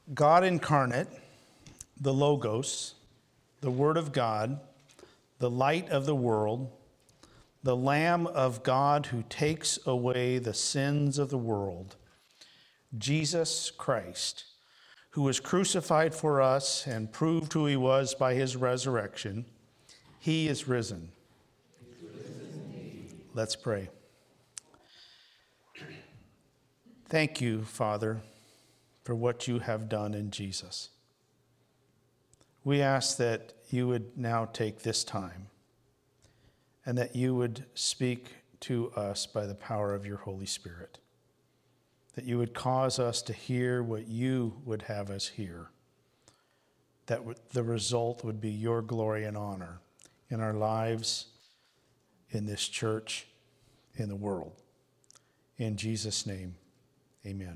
God incarnate, the Logos, the Word of God, the light of the world, the Lamb of God who takes away the sins of the world, Jesus Christ, who was crucified for us and proved who he was by his resurrection, he is risen. Let's pray. Thank you, Father, for what you have done in Jesus. We ask that you would now take this time and that you would speak to us by the power of your Holy Spirit, that you would cause us to hear what you would have us hear, that the result would be your glory and honor in our lives, in this church, in the world. In Jesus' name, amen.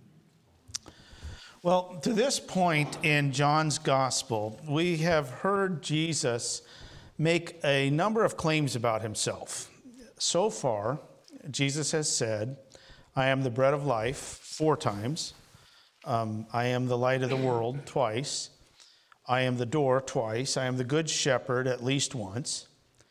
Well, to this point in John's gospel, we have heard Jesus make a number of claims about himself. So far, Jesus has said, I am the bread of life 4 times. I am the light of the world twice. I am the door twice. I am the good shepherd at least twice.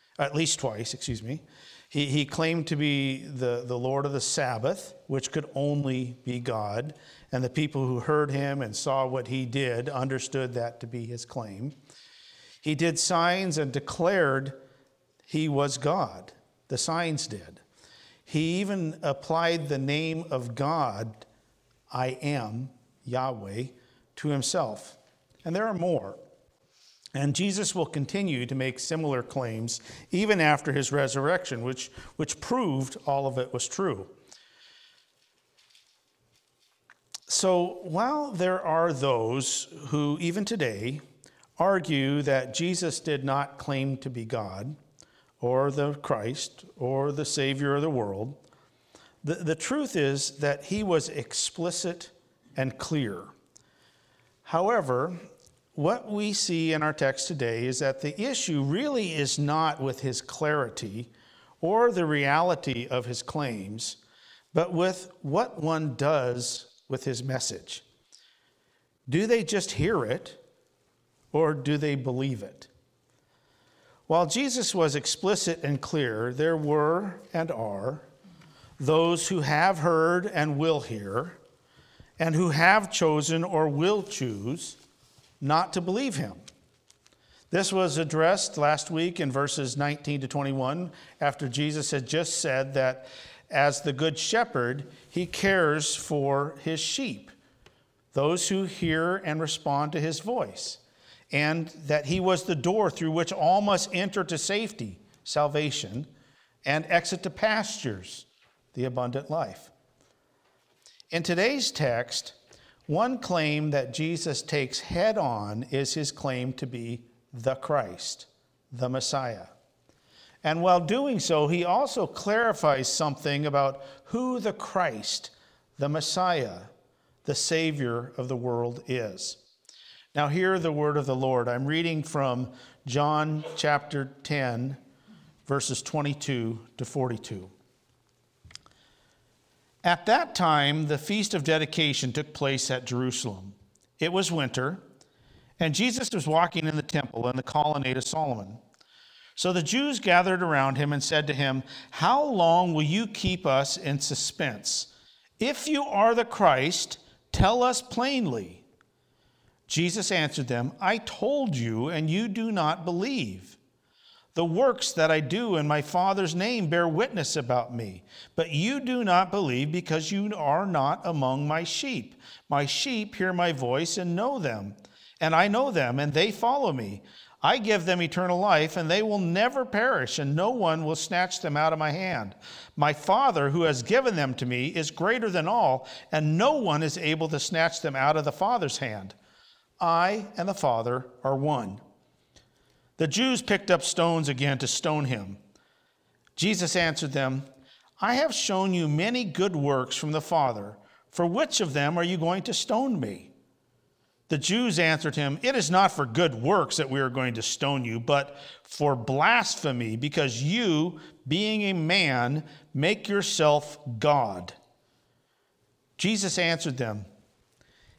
He claimed to be the Lord of the Sabbath, which could only be God. And the people who heard him and saw what he did understood that to be his claim. He did signs and declared he was God. The signs did. He even applied the name of God, I am, Yahweh, to himself. And there are more. And Jesus will continue to make similar claims even after his resurrection, which proved all of it was true. So while there are those who, even today, argue that Jesus did not claim to be God, or the Christ, or the Savior of the world, the truth is that he was explicit and clear. However, what we see in our text today is that the issue really is not with his clarity or the reality of his claims, but with what one does with his message. Do they just hear it, or do they believe it? While Jesus was explicit and clear, there were and are those who have heard and will hear, and who have chosen or will choose not to believe him. This was addressed last week in verses 19 to 21, after Jesus had just said that as the good shepherd, he cares for his sheep, those who hear and respond to his voice, and that he was the door through which all must enter to safety, salvation, and exit to pastures, the abundant life. In today's text, one claim that Jesus takes head on is his claim to be the Christ, the Messiah. And while doing so, he also clarifies something about who the Christ, the Messiah, the Savior of the world is. Now hear the word of the Lord. I'm reading from John chapter 10, verses 22 to 42. At that time, the Feast of Dedication took place at Jerusalem. It was winter, and Jesus was walking in the temple in the colonnade of Solomon. So the Jews gathered around him and said to him, "How long will you keep us in suspense? If you are the Christ, tell us plainly." Jesus answered them, "I told you, and you do not believe. The works that I do in my Father's name bear witness about me, but you do not believe because you are not among my sheep. My sheep hear my voice and know them, and I know them, and they follow me. I give them eternal life, and they will never perish, and no one will snatch them out of my hand. My Father, who has given them to me, is greater than all, and no one is able to snatch them out of the Father's hand. I and the Father are one." The Jews picked up stones again to stone him. Jesus answered them, "I have shown you many good works from the Father. For which of them are you going to stone me?" The Jews answered him, "It is not for good works that we are going to stone you, but for blasphemy, because you, being a man, make yourself God." Jesus answered them,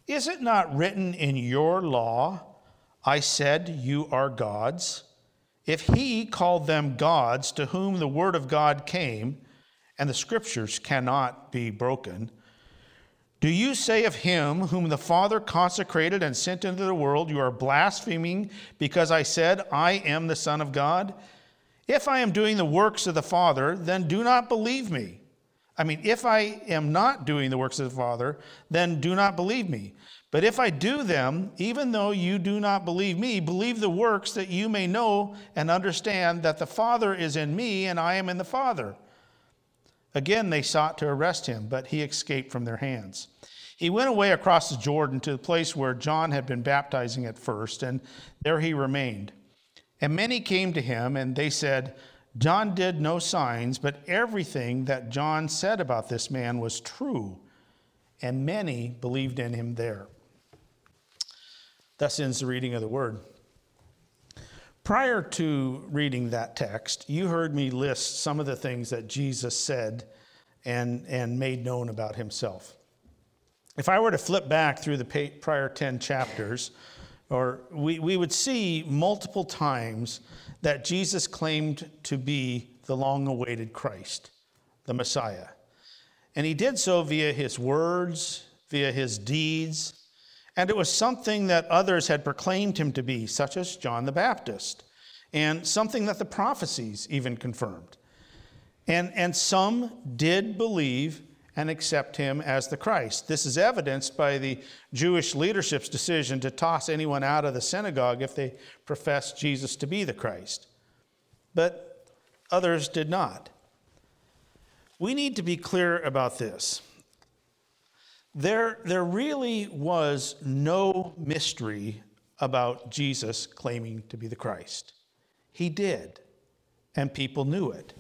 Is it not written in your law, I said you are gods? If he called them gods to whom the word of God came, and the scriptures cannot be broken, do you say of him whom the Father consecrated and sent into the world, you are blaspheming because I said, I am the Son of God? If I am doing the works of the Father, then do not believe me. If I am not doing the works of the Father, then do not believe me. But if I do them, even though you do not believe me, believe the works, that you may know and understand that the Father is in me and I am in the Father. Again, they sought to arrest him, but he escaped from their hands. He went away across the Jordan to the place where John had been baptizing at first, and there he remained. And many came to him, and they said, John did no signs, but everything that John said about this man was true, and many believed in him there. Thus ends the reading of the word. Prior to reading that text, you heard me list some of the things that Jesus said and made known about himself. If I were to flip back through the prior 10 chapters, we would see multiple times that Jesus claimed to be the long-awaited Christ, the Messiah. And he did so via his words, via his deeds, and it was something that others had proclaimed him to be, such as John the Baptist, and something that the prophecies even confirmed. And some did believe and accept him as the Christ. This is evidenced by the Jewish leadership's decision to toss anyone out of the synagogue if they professed Jesus to be the Christ. But others did not. We need to be clear about this. There really was no mystery about Jesus claiming to be the Christ. He did, and people knew it.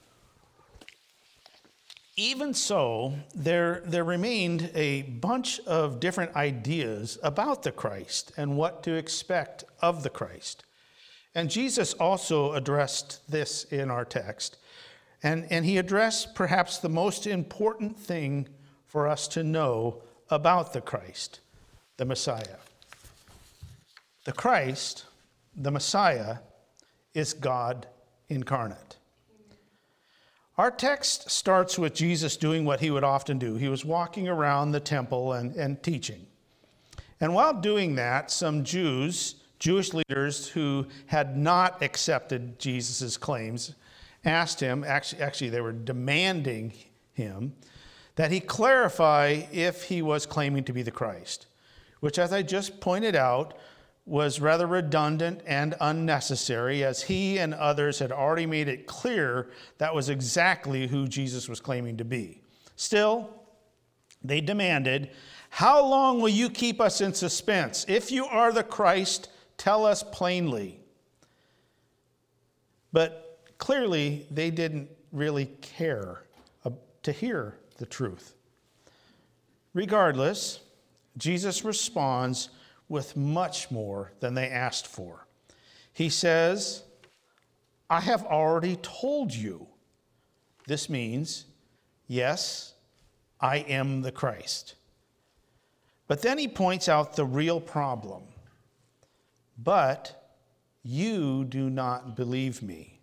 Even so, there remained a bunch of different ideas about the Christ and what to expect of the Christ. And Jesus also addressed this in our text. And he addressed perhaps the most important thing for us to know about the Christ, the Messiah. The Christ, the Messiah, is God incarnate. Our text starts with Jesus doing what he would often do. He was walking around the temple and teaching. And while doing that, some Jewish leaders who had not accepted Jesus' claims asked him, actually they were demanding him, that he clarify if he was claiming to be the Christ, which, as I just pointed out, was rather redundant and unnecessary, as he and others had already made it clear that was exactly who Jesus was claiming to be. Still, they demanded, how long will you keep us in suspense? If you are the Christ, tell us plainly. But clearly, they didn't really care to hear the truth. Regardless, Jesus responds with much more than they asked for. He says, I have already told you. This means, yes, I am the Christ. But then he points out the real problem. But you do not believe me.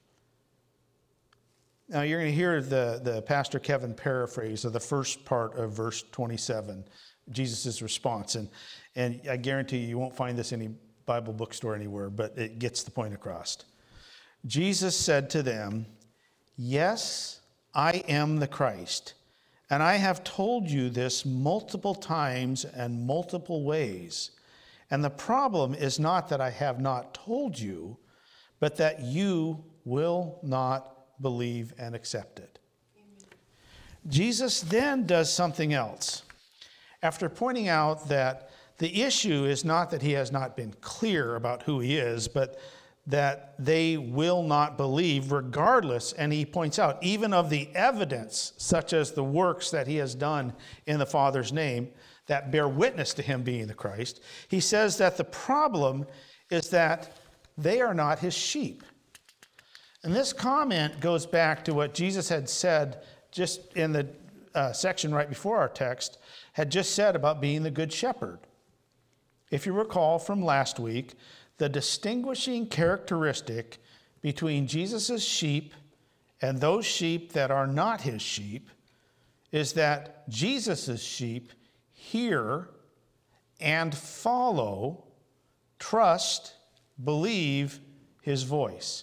Now you're going to hear the Pastor Kevin paraphrase of the first part of verse 27, Jesus' response. And I guarantee you won't find this in any Bible bookstore anywhere, but it gets the point across. Jesus said to them, yes, I am the Christ, and I have told you this multiple times and multiple ways. And the problem is not that I have not told you, but that you will not believe and accept it. Amen. Jesus then does something else. After pointing out that the issue is not that he has not been clear about who he is, but that they will not believe regardless, and he points out, even of the evidence, such as the works that he has done in the Father's name, that bear witness to him being the Christ, he says that the problem is that they are not his sheep. And this comment goes back to what Jesus had said just in the section right before our text had just said about being the good shepherd. If you recall from last week, the distinguishing characteristic between Jesus' sheep and those sheep that are not his sheep is that Jesus' sheep hear and follow, trust, believe his voice.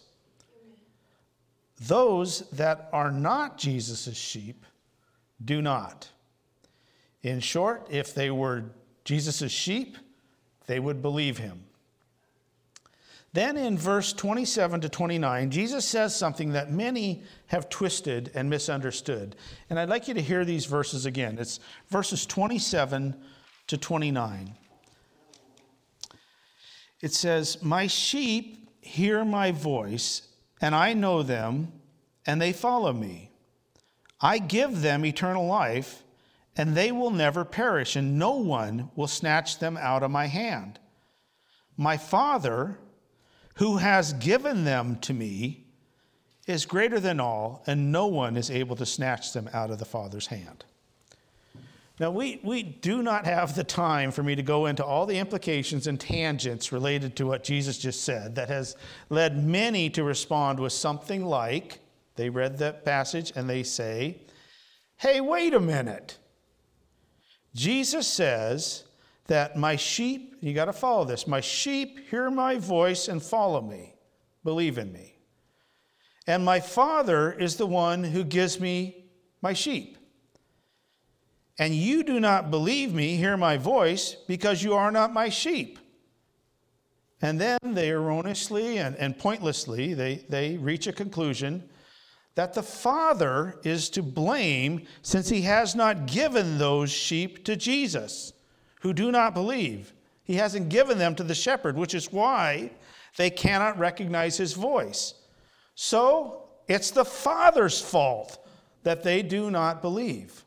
Those that are not Jesus' sheep do not. In short, if they were Jesus' sheep, they would believe him. Then in verse 27 to 29, Jesus says something that many have twisted and misunderstood. And I'd like you to hear these verses again. It's verses 27 to 29. It says, "My sheep hear my voice, and I know them, and they follow me. I give them eternal life, and they will never perish, and no one will snatch them out of my hand. My Father, who has given them to me, is greater than all, and no one is able to snatch them out of the Father's hand." Now, we do not have the time for me to go into all the implications and tangents related to what Jesus just said that has led many to respond with something like, they read that passage and they say, "Hey, wait a minute. Jesus says that my sheep," you got to follow this, "my sheep hear my voice and follow me, believe in me. And my Father is the one who gives me my sheep. And you do not believe me, hear my voice, because you are not my sheep." And then they erroneously and pointlessly, they reach a conclusion that the Father is to blame since he has not given those sheep to Jesus, who do not believe. He hasn't given them to the shepherd, which is why they cannot recognize his voice. So it's the Father's fault that they do not believe.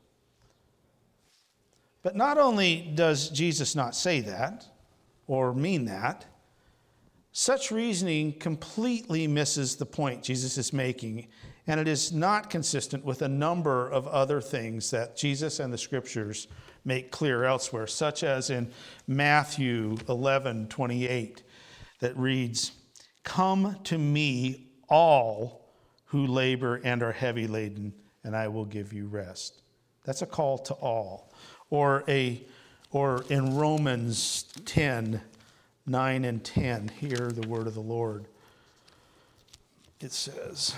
But not only does Jesus not say that or mean that, such reasoning completely misses the point Jesus is making, and it is not consistent with a number of other things that Jesus and the Scriptures make clear elsewhere, such as in Matthew 11:28, that reads, "Come to me, all who labor and are heavy laden, and I will give you rest." That's a call to all. Or in Romans 10:9 and 10, hear the word of the Lord. It says,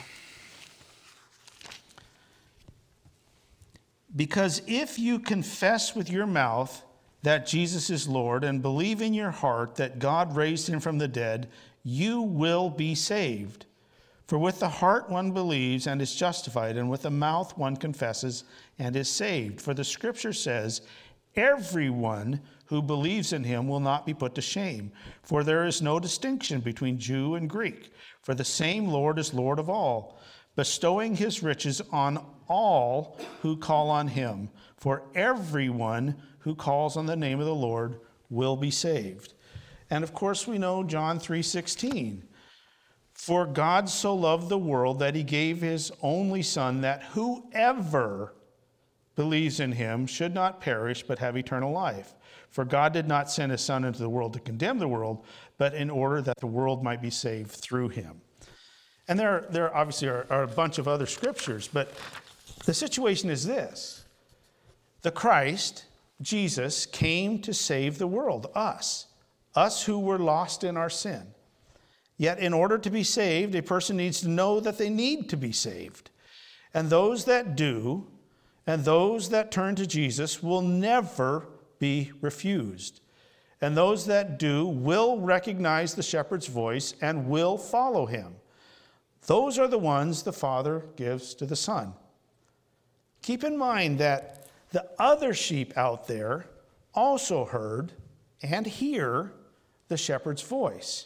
"Because if you confess with your mouth that Jesus is Lord and believe in your heart that God raised him from the dead, you will be saved. For with the heart one believes and is justified, and with the mouth one confesses and is saved. For the Scripture says, everyone who believes in him will not be put to shame. For there is no distinction between Jew and Greek. For the same Lord is Lord of all, bestowing his riches on all who call on him. For everyone who calls on the name of the Lord will be saved." And of course we know John 3:16. "For God so loved the world that he gave his only Son, that whoever believes in him should not perish but have eternal life. For God did not send his Son into the world to condemn the world, but in order that the world might be saved through him." And there obviously are a bunch of other scriptures, but the situation is this. The Christ, Jesus, came to save the world, us who were lost in our sin. Yet in order to be saved, a person needs to know that they need to be saved. And those that do, and those that turn to Jesus will never be refused. And those that do will recognize the shepherd's voice and will follow him. Those are the ones the Father gives to the Son. Keep in mind that the other sheep out there also heard and hear the shepherd's voice,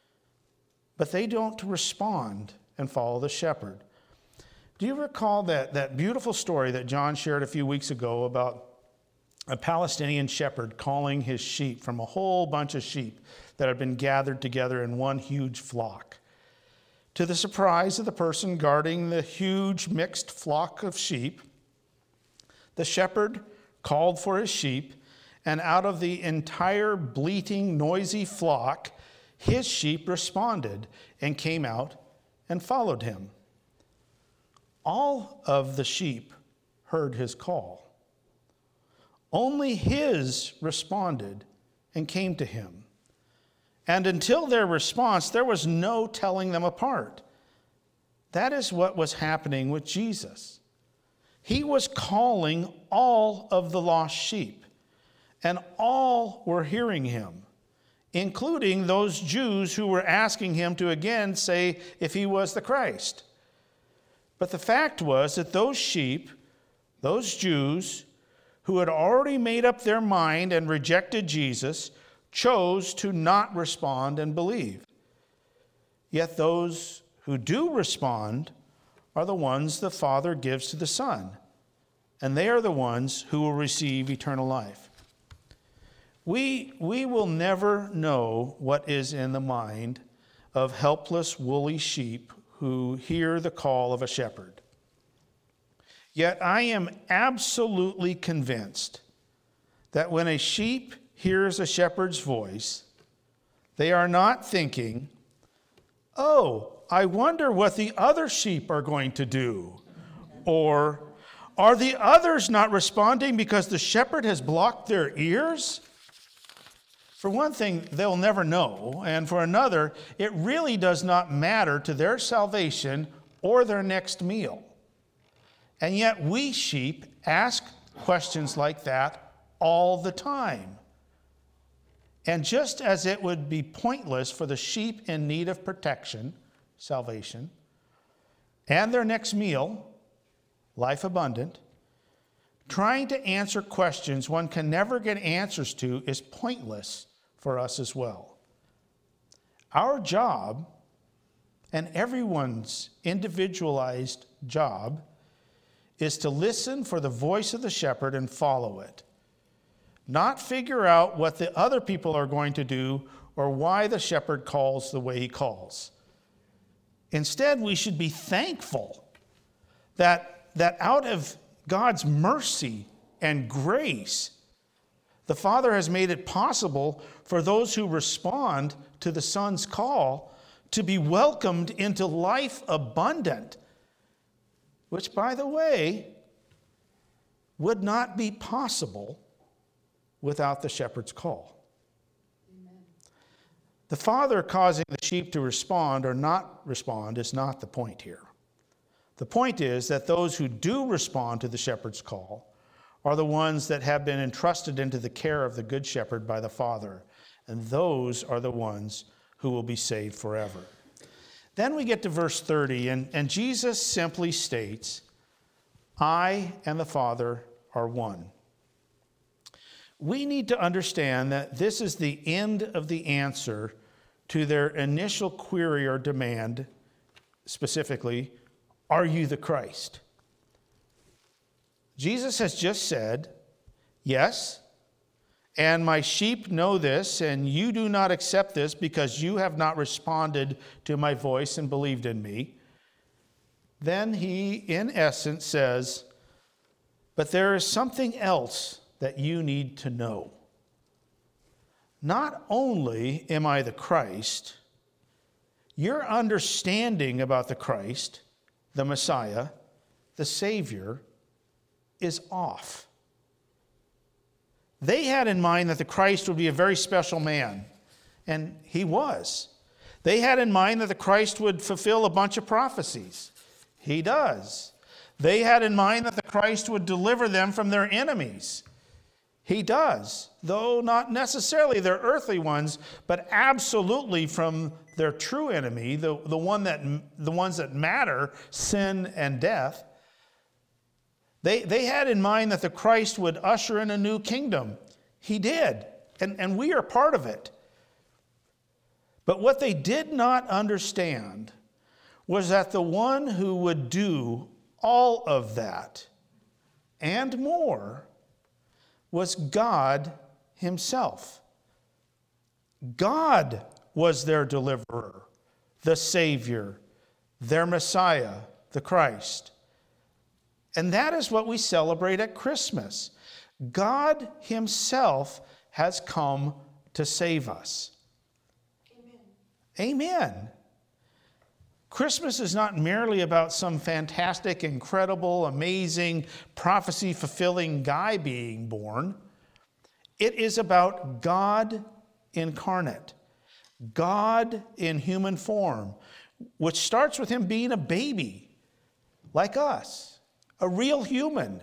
but they don't respond and follow the shepherd. Do you recall that beautiful story that John shared a few weeks ago about a Palestinian shepherd calling his sheep from a whole bunch of sheep that had been gathered together in one huge flock? To the surprise of the person guarding the huge mixed flock of sheep, the shepherd called for his sheep, and out of the entire bleating, noisy flock, his sheep responded and came out and followed him. All of the sheep heard his call. Only his responded and came to him. And until their response, there was no telling them apart. That is what was happening with Jesus. He was calling all of the lost sheep, and all were hearing him, including those Jews who were asking him to again say if he was the Christ. But the fact was that those sheep, those Jews who had already made up their mind and rejected Jesus, chose to not respond and believe. Yet those who do respond are the ones the Father gives to the Son, and they are the ones who will receive eternal life. We will never know what is in the mind of helpless, woolly sheep who hear the call of a shepherd. Yet I am absolutely convinced that when a sheep hears a shepherd's voice, they are not thinking, "Oh, I wonder what the other sheep are going to do," or "Are the others not responding because the shepherd has blocked their ears?" For one thing, they'll never know, and for another, it really does not matter to their salvation or their next meal. And yet we sheep ask questions like that all the time. And just as it would be pointless for the sheep in need of protection, salvation, and their next meal, life abundant, trying to answer questions one can never get answers to is pointless for us as well. Our job, and everyone's individualized job, is to listen for the voice of the shepherd and follow it. Not figure out what the other people are going to do or why the shepherd calls the way he calls. Instead, we should be thankful that out of God's mercy and grace, the Father has made it possible for those who respond to the Son's call to be welcomed into life abundant, which, by the way, would not be possible without the shepherd's call. Amen. The Father causing the sheep to respond or not respond is not the point here. The point is that those who do respond to the shepherd's call are the ones that have been entrusted into the care of the Good Shepherd by the Father, and those are the ones who will be saved forever. Then we get to verse 30, and Jesus simply states, "I and the Father are one." We need to understand that this is the end of the answer to their initial query or demand, specifically, "Are you the Christ?" Jesus has just said, "Yes, and my sheep know this, and you do not accept this because you have not responded to my voice and believed in me." Then he, in essence, says, "But there is something else that you need to know. Not only am I the Christ, your understanding about the Christ, the Messiah, the Savior, is off." They had in mind that the Christ would be a very special man, and he was. They had in mind that the Christ would fulfill a bunch of prophecies. He does. They had in mind that the Christ would deliver them from their enemies. He does, though not necessarily their earthly ones, but absolutely from their true enemy, the ones that matter, sin and death. They had in mind that the Christ would usher in a new kingdom. He did, and we are part of it. But what they did not understand was that the one who would do all of that and more was God himself. God was their deliverer, the Savior, their Messiah, the Christ. And that is what we celebrate at Christmas. God himself has come to save us. Amen. Amen. Christmas is not merely about some fantastic, incredible, amazing, prophecy-fulfilling guy being born. It is about God incarnate, God in human form, which starts with him being a baby like us, a real human.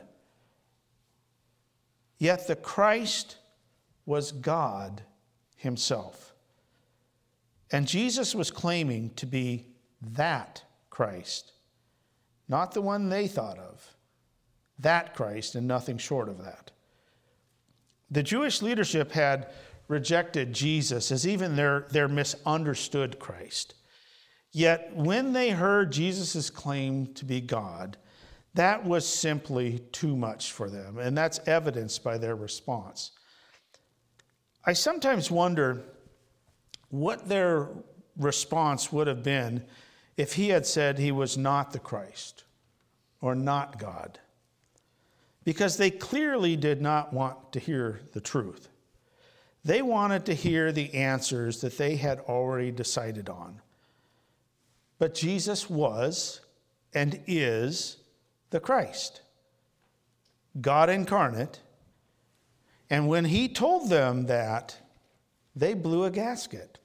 Yet the Christ was God himself. And Jesus was claiming to be that Christ, not the one they thought of. That Christ and nothing short of that. The Jewish leadership had rejected Jesus as even their misunderstood Christ. Yet when they heard Jesus' claim to be God, that was simply too much for them, and that's evidenced by their response. I sometimes wonder what their response would have been if he had said he was not the Christ or not God, because they clearly did not want to hear the truth. They wanted to hear the answers that they had already decided on. But Jesus was and is the Christ, God incarnate. And when he told them that, they blew a gasket.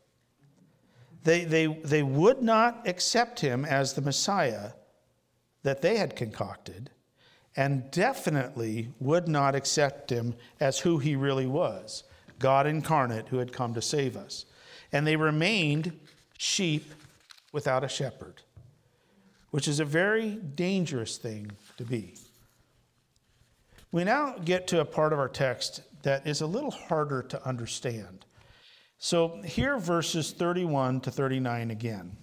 They would not accept him as the Messiah that they had concocted, and definitely would not accept him as who he really was, God incarnate who had come to save us. And they remained sheep without a shepherd, which is a very dangerous thing to be. We now get to a part of our text that is a little harder to understand. So here verses 31 to 39 again.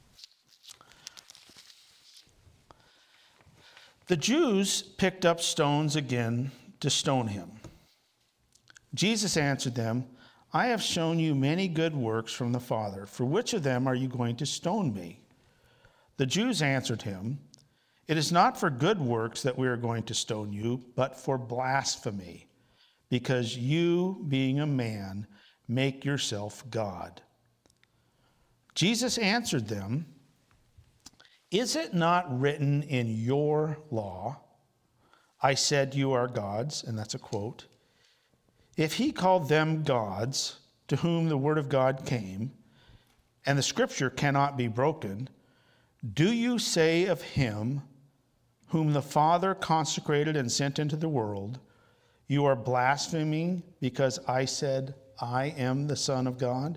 The Jews picked up stones again to stone him. Jesus answered them, I have shown you many good works from the Father. For which of them are you going to stone me? The Jews answered him, It is not for good works that we are going to stone you, but for blasphemy, because you, being a man, make yourself God. Jesus answered them, Is it not written in your law, I said you are gods? And that's a quote. If he called them gods, to whom the word of God came, and the scripture cannot be broken, do you say of him whom the Father consecrated and sent into the world, you are blaspheming because I said, I am the Son of God?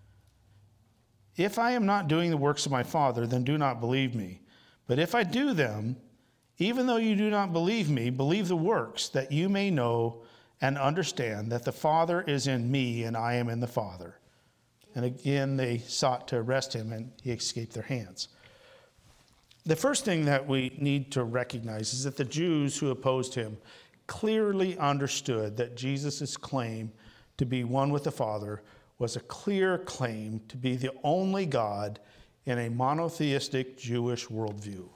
If I am not doing the works of my Father, then do not believe me. But if I do them, even though you do not believe me, believe the works, that you may know and understand that the Father is in me and I am in the Father. And again, they sought to arrest him and he escaped their hands. The first thing that we need to recognize is that the Jews who opposed him clearly understood that Jesus' claim to be one with the Father was a clear claim to be the only God in a monotheistic Jewish worldview.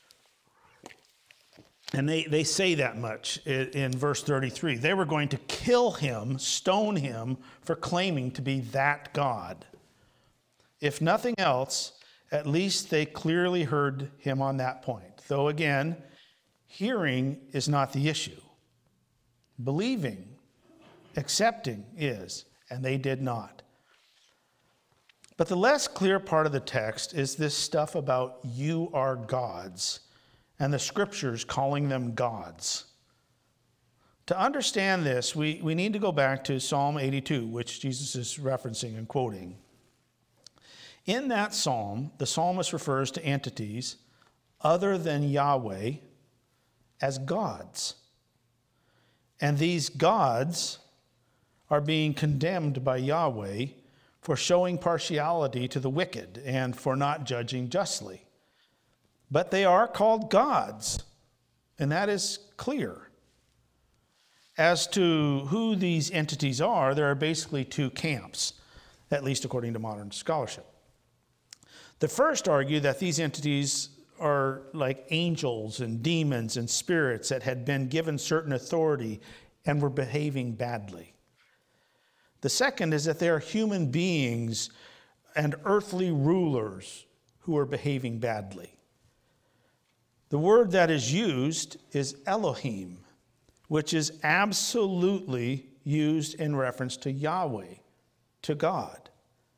And they say that much in verse 33. They were going to kill him, stone him, for claiming to be that God. If nothing else, at least they clearly heard him on that point. Though again, hearing is not the issue. Believing, accepting is, and they did not. But the less clear part of the text is this stuff about you are gods, and the scriptures calling them gods. To understand this, we need to go back to Psalm 82, which Jesus is referencing and quoting. In that psalm, the psalmist refers to entities other than Yahweh as gods. And these gods are being condemned by Yahweh for showing partiality to the wicked and for not judging justly. But they are called gods, and that is clear. As to who these entities are, there are basically two camps, at least according to modern scholarship. The first argue that these entities are like angels and demons and spirits that had been given certain authority and were behaving badly. The second is that they are human beings and earthly rulers who are behaving badly. The word that is used is Elohim, which is absolutely used in reference to Yahweh, to God.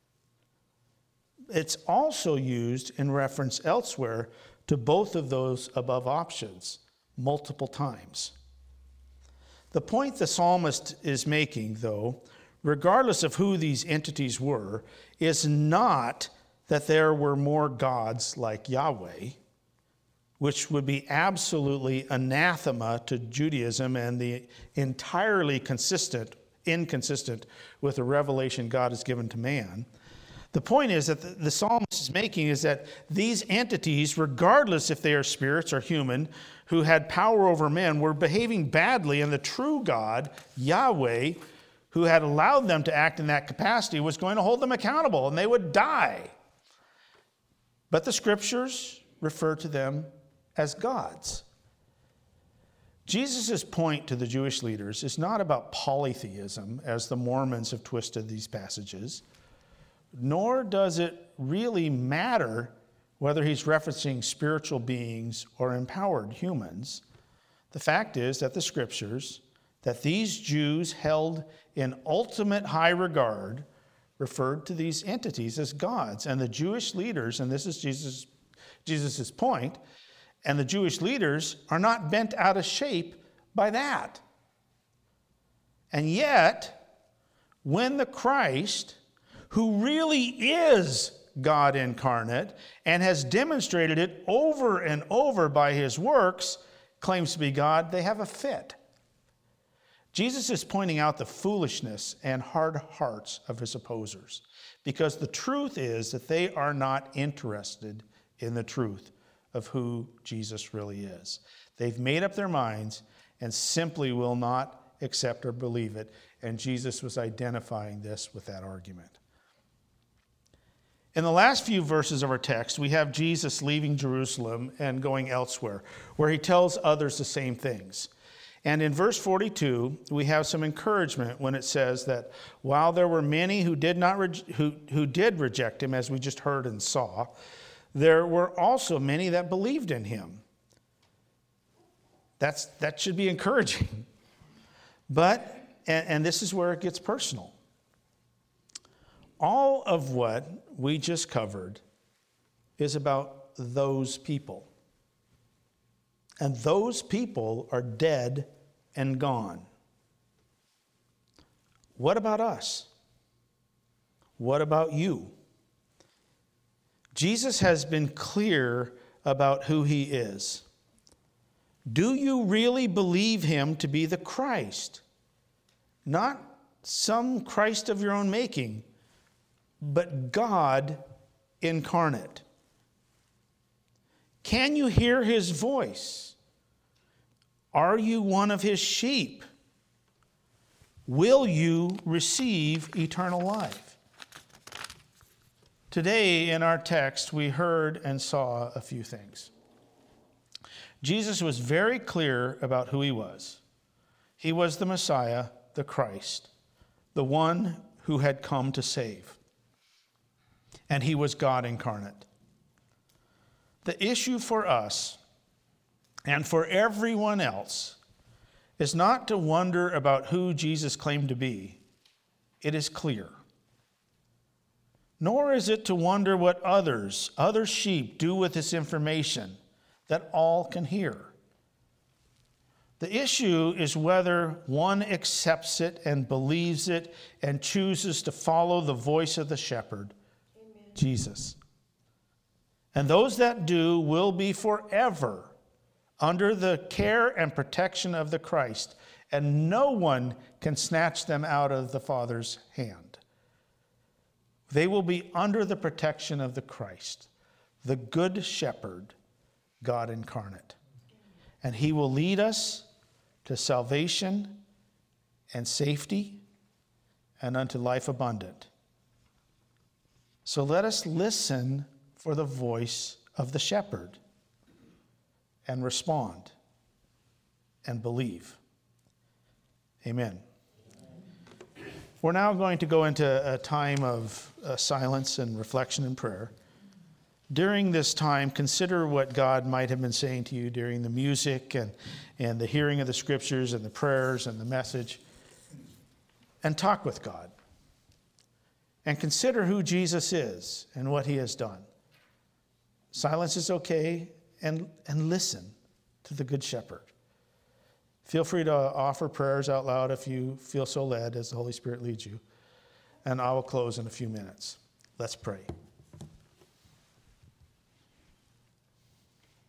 It's also used in reference elsewhere to both of those above options multiple times. The point the psalmist is making, though, regardless of who these entities were, is not that there were more gods like Yahweh, which would be absolutely anathema to Judaism and the entirely inconsistent with the revelation God has given to man. The point is that the psalmist is making is that these entities, regardless if they are spirits or human, who had power over men, were behaving badly, and the true God, Yahweh, who had allowed them to act in that capacity, was going to hold them accountable, and they would die. But the scriptures refer to them as gods. Jesus' point to the Jewish leaders is not about polytheism, as the Mormons have twisted these passages, nor does it really matter whether he's referencing spiritual beings or empowered humans. The fact is that the scriptures, that these Jews held in ultimate high regard, referred to these entities as gods. And the Jewish leaders, and this is Jesus' point, and the Jewish leaders are not bent out of shape by that. And yet, when the Christ, who really is God incarnate and has demonstrated it over and over by his works, claims to be God, they have a fit. Jesus is pointing out the foolishness and hard hearts of his opposers, because the truth is that they are not interested in the truth of who Jesus really is. They've made up their minds and simply will not accept or believe it, and Jesus was identifying this with that argument. In the last few verses of our text, we have Jesus leaving Jerusalem and going elsewhere, where he tells others the same things. And in verse 42, we have some encouragement when it says that while there were many who did reject him, as we just heard and saw, there were also many that believed in him. That should be encouraging. But, and this is where it gets personal. All of what we just covered is about those people. And those people are dead and gone. What about us? What about you? Jesus has been clear about who he is. Do you really believe him to be the Christ? Not some Christ of your own making, but God incarnate. Can you hear his voice? Are you one of his sheep? Will you receive eternal life? Today in our text, we heard and saw a few things. Jesus was very clear about who he was. He was the Messiah, the Christ, the one who had come to save. And he was God incarnate. The issue for us and for everyone else is not to wonder about who Jesus claimed to be. It is clear. Nor is it to wonder what other sheep do with this information that all can hear. The issue is whether one accepts it and believes it and chooses to follow the voice of the shepherd, Amen. Jesus. And those that do will be forever under the care and protection of the Christ, and no one can snatch them out of the Father's hand. They will be under the protection of the Christ, the Good Shepherd, God incarnate. And he will lead us to salvation and safety and unto life abundant. So let us listen for the voice of the shepherd, and respond and believe. Amen. We're now going to go into a time of silence and reflection and prayer. During this time, consider what God might have been saying to you during the music and the hearing of the scriptures and the prayers and the message. And talk with God. And consider who Jesus is and what he has done. Silence is okay, and listen to the Good Shepherd. Feel free to offer prayers out loud if you feel so led as the Holy Spirit leads you. And I will close in a few minutes. Let's pray.